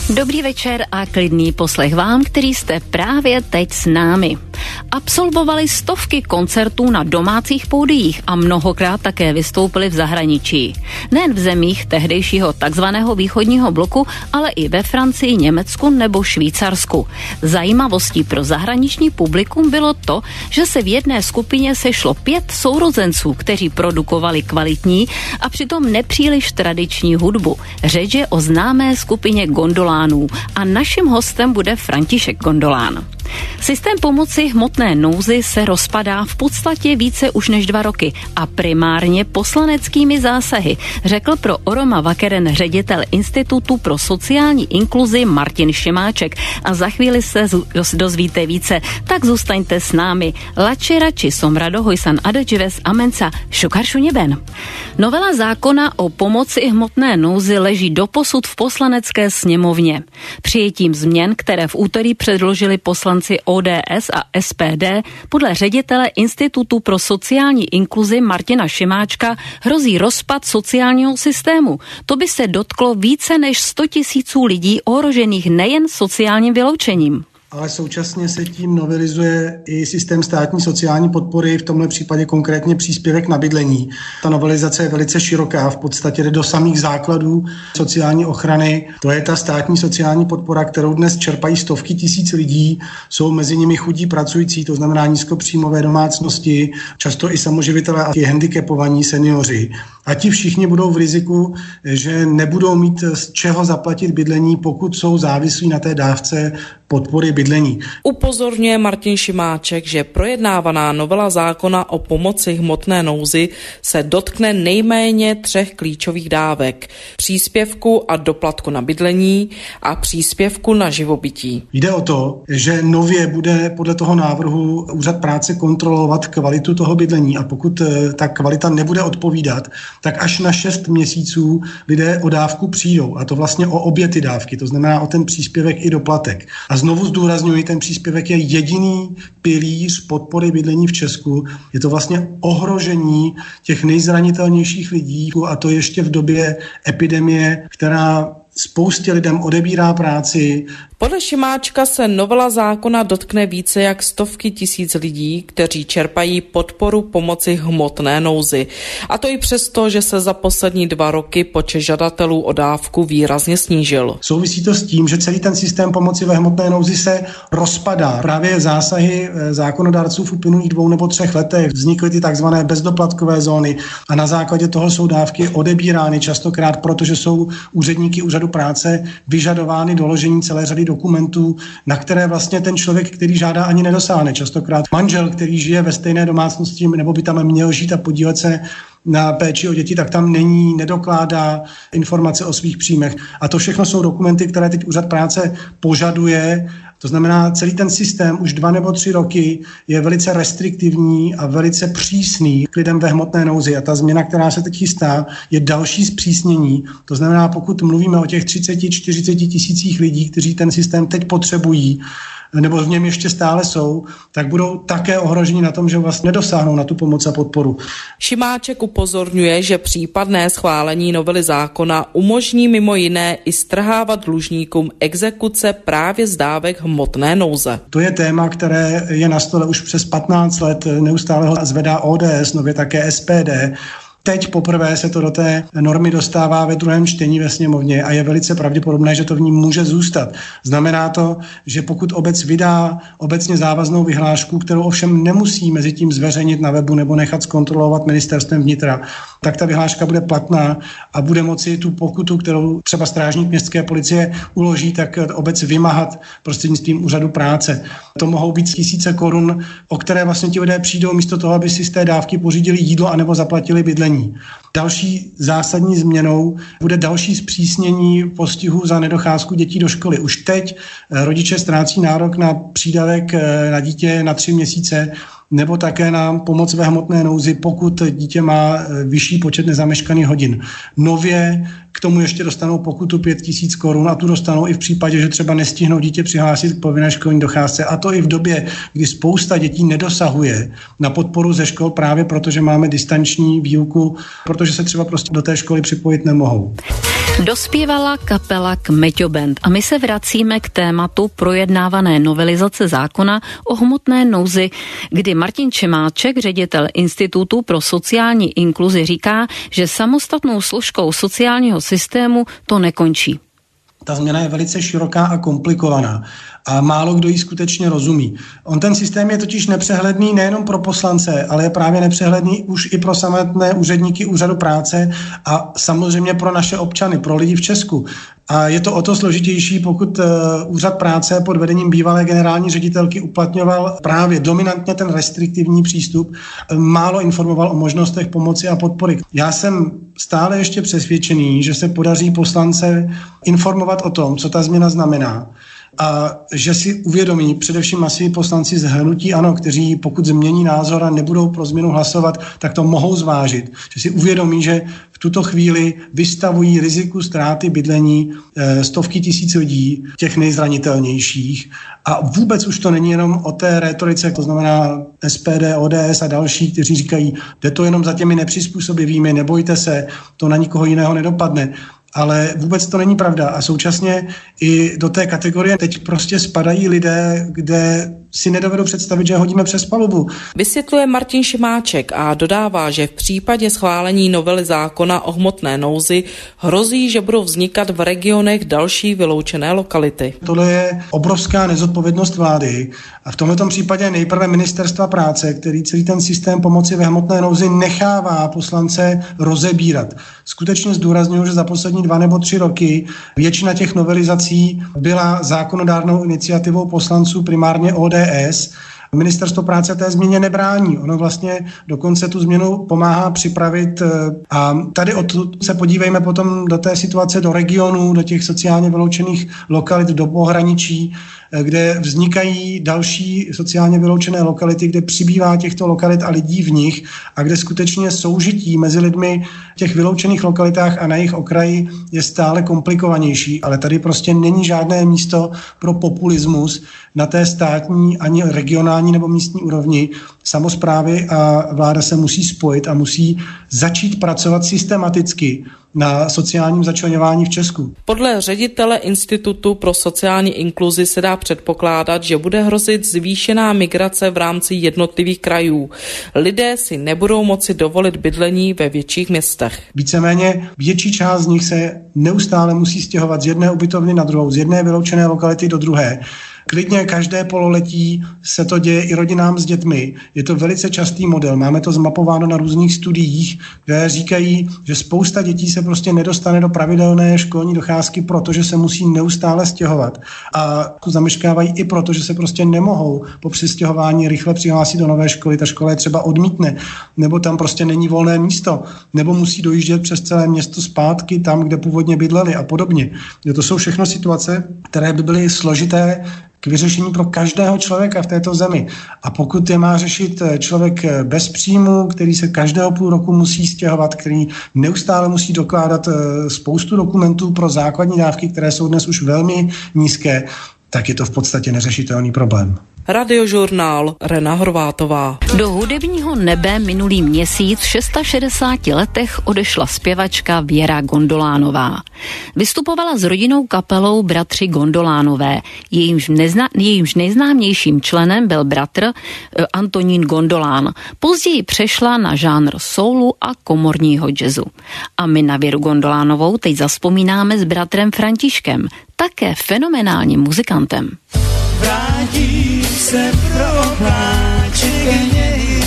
Dobrý večer a klidný poslech vám, který jste právě teď s námi. Absolvovali stovky koncertů na domácích pódiích a mnohokrát také vystoupili v zahraničí. Nejen v zemích tehdejšího takzvaného východního bloku, ale i ve Francii, Německu nebo Švýcarsku. Zajímavostí pro zahraniční publikum bylo to, že se v jedné skupině sešlo 5 sourozenců, kteří produkovali kvalitní a přitom nepříliš tradiční hudbu. Řeč je o známé skupině Gondolánů a naším hostem bude František Gondolán. Systém pomoci hmotné nouzi se rozpadá v podstatě více už než 2 roky a primárně poslaneckými zásahy, řekl pro Oroma Vakeren ředitel Institutu pro sociální inkluzi Martin Šimáček. A za chvíli se dozvíte více, tak zůstaňte s námi. Lačerači somrado hojsan adadžives amenca šukaršuněben. Novela zákona o pomoci hmotné nouzi leží doposud v poslanecké sněmovně. Přijetím změn, které v úterý předložili poslanci ODS a SPD, podle ředitele Institutu pro sociální inkluzi Martina Šimáčka hrozí rozpad sociálního systému. To by se dotklo více než 100 000 lidí ohrožených nejen sociálním vyloučením. Ale současně se tím novelizuje i systém státní sociální podpory, v tomhle případě konkrétně příspěvek na bydlení. Ta novelizace je velice široká, v podstatě jde do samých základů sociální ochrany. To je ta státní sociální podpora, kterou dnes čerpají stovky tisíc lidí, jsou mezi nimi chudí pracující, to znamená nízkopříjmové domácnosti, často i samoživitelé a handicapovaní seniori. A ti všichni budou v riziku, že nebudou mít z čeho zaplatit bydlení, pokud jsou závislí na té dávce podpory bydlení. Upozorňuje Martin Šimáček, že projednávaná novela zákona o pomoci hmotné nouzi se dotkne nejméně 3 klíčových dávek: příspěvku a doplatku na bydlení a příspěvku na živobytí. Jde o to, že nově bude podle toho návrhu Úřad práce kontrolovat kvalitu toho bydlení a pokud ta kvalita nebude odpovídat, tak až na 6 měsíců lidé o dávku přijdou. A to vlastně o obě ty dávky, to znamená o ten příspěvek i doplatek. A znovu zdůrazňuji, ten příspěvek je jediný pilíř podpory bydlení v Česku. Je to vlastně ohrožení těch nejzranitelnějších lidí a to ještě v době epidemie, která spoustě lidem odebírá práci. Podle Šimáčka se novela zákona dotkne více jak 100 000 lidí, kteří čerpají podporu pomoci hmotné nouzi. A to i přesto, že se za poslední 2 roky počet žadatelů o dávku výrazně snížil. Souvisí to s tím, že celý ten systém pomoci ve hmotné nouzi se rozpadá. Právě zásahy zákonodárců v uplynulých 2 nebo 3 letech vznikly ty takzvané bezdoplatkové zóny a na základě toho jsou dávky odebírány častokrát, protože jsou úředníky úřadu práce vyžadovány doložení celé řady dokumentů, na které vlastně ten člověk, který žádá, ani nedosáhne. Častokrát manžel, který žije ve stejné domácnosti nebo by tam měl žít a podílet se na péči o děti, tak tam nedokládá informace o svých příjmech. A to všechno jsou dokumenty, které teď úřad práce požaduje. To znamená, celý ten systém už 2 nebo 3 roky je velice restriktivní a velice přísný k lidem ve hmotné nouzi. A ta změna, která se teď chystá, je další zpřísnění. To znamená, pokud mluvíme o těch 30-40 tisících lidí, kteří ten systém teď potřebují, nebo v něm ještě stále jsou, tak budou také ohroženi na tom, že vlastně nedosáhnou na tu pomoc a podporu. Šimáček upozorňuje, že případné schválení novely zákona umožní mimo jiné i strhávat dlužníkům exekuce právě z dávek hmotné nouze. To je téma, které je na stole už přes 15 let, neustále ho zvedá ODS, nově také SPD. Teď poprvé se to do té normy dostává ve 2. čtení ve sněmovně a je velice pravděpodobné, že to v ní může zůstat. Znamená to, že pokud obec vydá obecně závaznou vyhlášku, kterou ovšem nemusí mezi tím zveřejnit na webu nebo nechat zkontrolovat ministerstvem vnitra, tak ta vyhláška bude platná a bude moci tu pokutu, kterou třeba strážník městské policie uloží, tak obec vymáhat prostřednictvím úřadu práce. To mohou být 1000 korun, o které vlastně ti lidé přijdou místo toho, aby si z té dávky pořídili jídlo anebo zaplatili bydlení. Další zásadní změnou bude další zpřísnění postihu za nedocházku dětí do školy. Už teď rodiče ztrácí nárok na přídavek na dítě na 3 měsíce nebo také na pomoc ve hmotné nouzi, pokud dítě má vyšší počet nezameškaných hodin. Nově k tomu ještě dostanou pokutu 5 000 korun a tu dostanou i v případě, že třeba nestihnou dítě přihlásit k povinné školní docházce. A to i v době, kdy spousta dětí nedosahuje na podporu ze škol právě proto, že máme distanční výuku, protože se třeba prostě do té školy připojit nemohou. Dospívala kapela Kmeťo Band a my se vracíme k tématu projednávané novelizace zákona o hmotné nouzi, kdy Martin Šimáček, ředitel Institutu pro sociální inkluzi, říká, že samostatnou složkou sociálního systému to nekončí. Ta změna je velice široká a komplikovaná a málo kdo jí skutečně rozumí. Ten systém je totiž nepřehledný nejenom pro poslance, ale je právě nepřehledný už i pro samotné úředníky úřadu práce a samozřejmě pro naše občany, pro lidi v Česku. A je to o to složitější, pokud úřad práce pod vedením bývalé generální ředitelky uplatňoval právě dominantně ten restriktivní přístup, málo informoval o možnostech pomoci a podpory. Já jsem stále ještě přesvědčený, že se podaří poslance informovat o tom, co ta změna znamená, a že si uvědomí především asi poslanci z hnutí ANO, kteří pokud změní názor a nebudou pro změnu hlasovat, tak to mohou zvážit. Že si uvědomí, že v tuto chvíli vystavují riziku ztráty bydlení stovky tisíc lidí, těch nejzranitelnějších. A vůbec už to není jenom o té rétorice, to znamená SPD, ODS a další, kteří říkají, jde to jenom za těmi nepřizpůsobivými, nebojte se, to na nikoho jiného nedopadne. Ale vůbec to není pravda a současně i do té kategorie teď prostě spadají lidé, kde si nedovedu představit, že je hodíme přes palubu. Vysvětluje Martin Šimáček a dodává, že v případě schválení novely zákona o hmotné nouzi hrozí, že budou vznikat v regionech další vyloučené lokality. Tohle je obrovská nezodpovědnost vlády a v tomto případě nejprve Ministerstva práce, který celý ten systém pomoci ve hmotné nouzi nechává poslance rozebírat. Skutečně zdůrazňuji, že za poslední 2 nebo 3 roky většina těch novelizací byla zákonodárnou iniciativou poslanců primárně ODS. Ministerstvo práce té změně nebrání. Ono vlastně dokonce tu změnu pomáhá připravit a tady odtud se podívejme potom do té situace, do regionů, do těch sociálně vyloučených lokalit, do pohraničí, kde vznikají další sociálně vyloučené lokality, kde přibývá těchto lokalit a lidí v nich a kde skutečně soužití mezi lidmi v těch vyloučených lokalitách a na jejich okraji je stále komplikovanější. Ale tady prostě není žádné místo pro populismus na té státní ani regionální nebo místní úrovni. Samosprávy a vláda se musí spojit a musí začít pracovat systematicky na sociálním začleňování v Česku. Podle ředitele Institutu pro sociální inkluzi se dá předpokládat, že bude hrozit zvýšená migrace v rámci jednotlivých krajů. Lidé si nebudou moci dovolit bydlení ve větších městech. Víceméně větší část z nich se neustále musí stěhovat z jedné ubytovny na druhou, z jedné vyloučené lokality do druhé. Klidně každé pololetí se to děje i rodinám s dětmi. Je to velice častý model. Máme to zmapováno na různých studiích, které říkají, že spousta dětí se prostě nedostane do pravidelné školní docházky, protože se musí neustále stěhovat. A zameškávají i proto, že se prostě nemohou po přistěhování rychle přihlásit do nové školy. Ta škola je třeba odmítne, nebo tam prostě není volné místo, nebo musí dojíždět přes celé město zpátky tam, kde původně bydleli a podobně. To jsou všechno situace, které by byly složité k vyřešení pro každého člověka v této zemi. A pokud je má řešit člověk bez příjmu, který se každého půl roku musí stěhovat, který neustále musí dokládat spoustu dokumentů pro základní dávky, které jsou dnes už velmi nízké, tak je to v podstatě neřešitelný problém. Radiožurnál, Rena Horvátová. Do hudebního nebe minulý měsíc v 660 letech odešla zpěvačka Věra Gondolánová. Vystupovala s rodinnou kapelou Bratři Gondolánové. Jejímž nejznámějším členem byl bratr Antonín Gondolán. Později přešla na žánr soulu a komorního jazzu. A my na Věru Gondolánovou teď zavzpomínáme s bratrem Františkem, také fenomenálním muzikantem. Vrátím se pro pláče ke něj.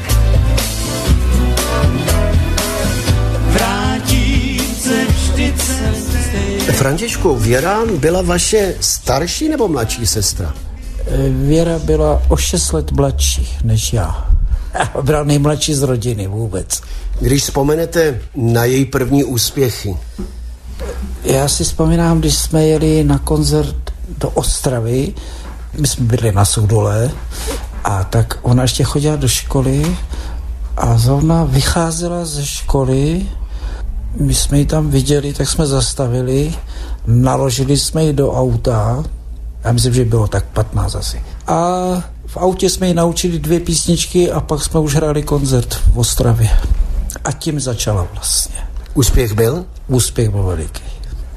Vrátím se vždyť se stejně. Františku, Věra byla vaše starší nebo mladší sestra? Věra byla o 6 let mladší než já. Byla nejmladší z rodiny vůbec. Když vzpomenete na její první úspěchy? Já si vzpomínám, když jsme jeli na koncert do Ostravy, my jsme byli na Soudole, a tak ona ještě chodila do školy a zrovna vycházela ze školy, my jsme ji tam viděli, tak jsme zastavili, naložili jsme ji do auta, já myslím, že bylo tak 15 asi. A v autě jsme ji naučili 2 písničky a pak jsme už hráli koncert v Ostravě. A tím začala vlastně. Úspěch byl? Úspěch byl veliký.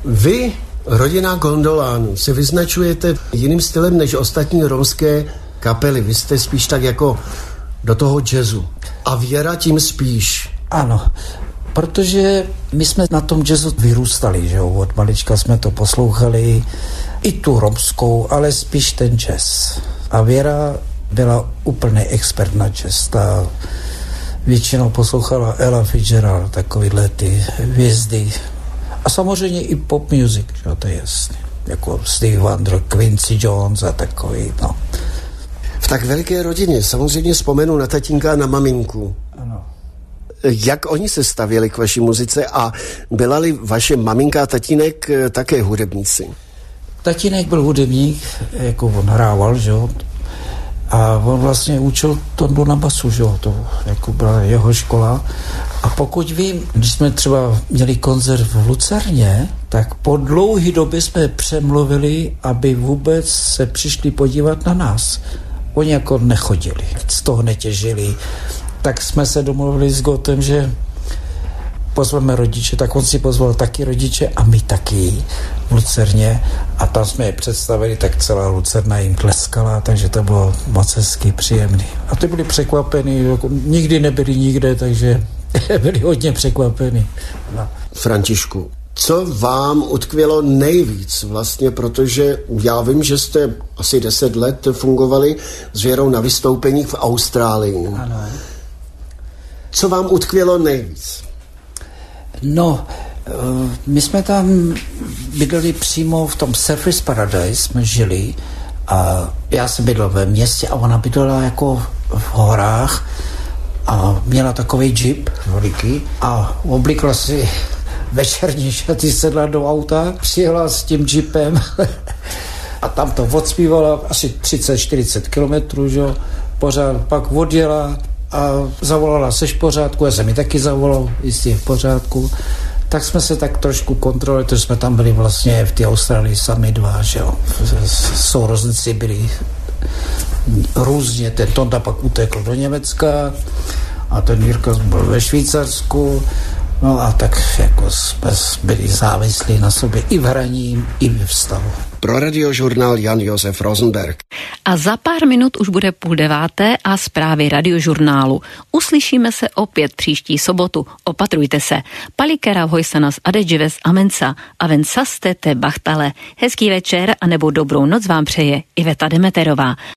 Vy, rodina Gondolánů, se vyznačujete jiným stylem než ostatní romské kapely. Vy jste spíš tak jako do toho jazzu. A Věra tím spíš. Ano, protože my jsme na tom jazzu vyrůstali, že jo, od malička jsme to poslouchali, i tu romskou, ale spíš ten jazz. A Věra byla úplný expert na jazz, ta většinou poslouchala Ella Fitzgerald, takovýhle ty hvězdy. A samozřejmě i pop music, že to je jasný, jako Stevie Wonder, Quincy Jones a takový, no. V tak velké rodině samozřejmě vzpomenu na tatínka a na maminku. Ano. Jak oni se stavěli k vaší muzice a byla-li vaše maminka a tatínek také hudebníci? Tatínek byl hudebník, jako on hrával, že jo, a on vlastně učil Tondu na basu, že jo, to jako byla jeho škola. A pokud vím, když jsme třeba měli koncert v Lucerně, tak po dlouhé době jsme přemluvili, aby vůbec se přišli podívat na nás. Oni jako nechodili, z toho netěžili. Tak jsme se domluvili s Gotem, že pozveme rodiče, tak on si pozval taky rodiče a my taky v Lucerně a tam jsme je představili, tak celá Lucerna jim tleskala, takže to bylo moc hezky, příjemný. A ty byli překvapení, jako nikdy nebyli nikde, takže byli hodně překvapení. No. Františku, co vám utkvělo nejvíc vlastně, protože já vím, že jste asi 10 let fungovali s Věrou na vystoupeních v Austrálii. Ano. Co vám utkvělo nejvíc? No, my jsme tam bydleli přímo v tom Surfers Paradise, jsme žili a já jsem bydlel ve městě a ona bydlela jako v horách a měla takový jeep veliký a oblikla si večerní šaty, sedla do auta, přijela s tím jeepem a tam to odspívala asi 30-40 kilometrů, že jo, pořád pak odjela a zavolala, seš v pořádku, já jsem mi taky zavolal, jistě v pořádku, tak jsme se tak trošku kontrolovali, protože jsme tam byli vlastně v té Austrálii sami dva, že jo, sourozenci byli různě, ten Tonda pak utekl do Německa a ten Jirka byl ve Švýcarsku, no a tak jako jsme byli závislí na sobě i v hraní, i ve vztahu. Pro Radiožurnál Jan Josef Rosenberg. A za pár minut už bude 8:30 a zprávy Radiožurnálu. Uslyšíme se opět příští sobotu. Opatrujte se. Palikera Hojsanas Adedžives Amensa Avensastete Bachtale. Hezký večer a nebo dobrou noc vám přeje Iveta Demeterová.